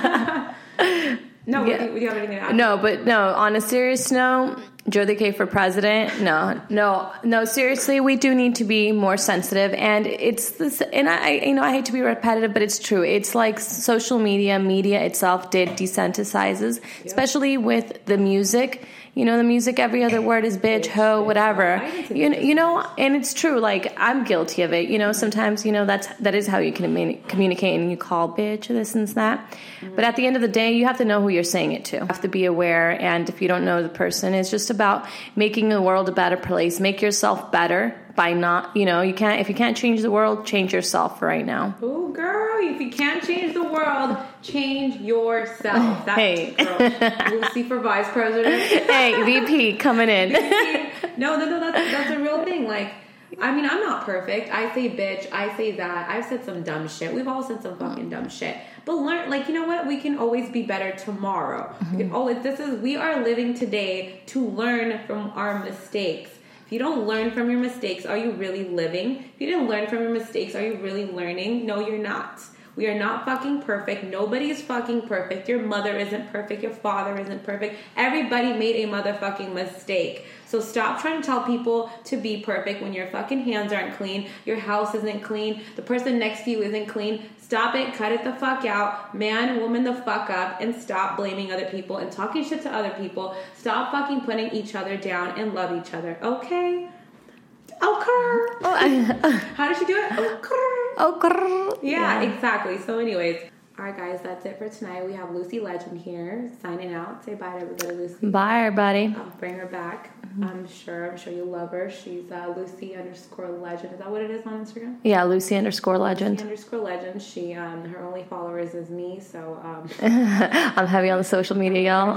Speaker 2: No,
Speaker 3: yeah.
Speaker 2: do, you, do you have anything to add?
Speaker 3: No, but no, on a serious note, Jyoti K for president. No, no, no, seriously, we do need to be more sensitive. And it's this, and I, you know, I hate to be repetitive, but it's true. It's like social media, media itself did desensitizes, yep. especially with the music. You know, the music, every other word is bitch, hoe, whatever. You know, you know, and it's true. Like, I'm guilty of it. You know, sometimes, you know, that's, that is how you can communicate, and you call bitch this and that. Mm-hmm. But at the end of the day, you have to know who you're saying it to. You have to be aware. And if you don't know the person, it's just about making the world a better place. Make yourself better by not, you know, you can't, if you can't change the world, change yourself for right now.
Speaker 2: Oh, girl, if you can't change the world, change yourself. That's
Speaker 3: hey.
Speaker 2: Girl. Lucy for vice president.
Speaker 3: Hey, V P coming in.
Speaker 2: V P. No, no, no, that's, that's a real thing. Like, I mean, I'm not perfect. I say bitch. I say that. I've said some dumb shit. We've all said some fucking dumb shit. But learn, like, you know what? We can always be better tomorrow. Mm-hmm. We can always, this is, we are living today to learn from our mistakes. If you don't learn from your mistakes, are you really living? If you didn't learn from your mistakes, are you really learning? No, you're not. We are not fucking perfect. Nobody is fucking perfect. Your mother isn't perfect. Your father isn't perfect. Everybody made a motherfucking mistake. So stop trying to tell people to be perfect when your fucking hands aren't clean, your house isn't clean, the person next to you isn't clean. Stop it. Cut it the fuck out. Man, woman, the fuck up, and stop blaming other people and talking shit to other people. Stop fucking putting each other down and love each other. Okay? Okay. Oh, I, how did she do it? Okay.
Speaker 3: Okay.
Speaker 2: Yeah, yeah, exactly. So anyways, all right, guys, that's it for tonight. We have Lucy Legend here signing out. Say bye to everybody, Lucy.
Speaker 3: Bye, everybody.
Speaker 2: I'll bring her back. Mm-hmm. I'm sure. I'm sure you love her. She's uh, Lucy underscore Legend. Is that what it is on Instagram?
Speaker 3: Yeah, Lucy underscore Legend.
Speaker 2: Lucy underscore Legend. She, um, her only followers is me. So um,
Speaker 3: I'm heavy on the social media, y'all.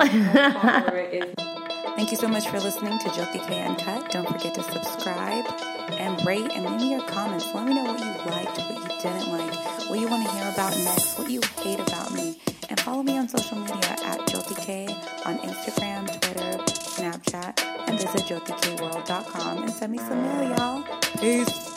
Speaker 2: is-
Speaker 1: Thank you so much for listening to Jyoti K Uncut. Don't forget to subscribe and rate and leave me your comments. Let me know what you liked, what you didn't like, what you want to hear about next, what you hate about me. And follow me on social media at Jyoti K on Instagram, Twitter, Snapchat, and visit jyoti k world dot com and send me some mail, y'all. Peace.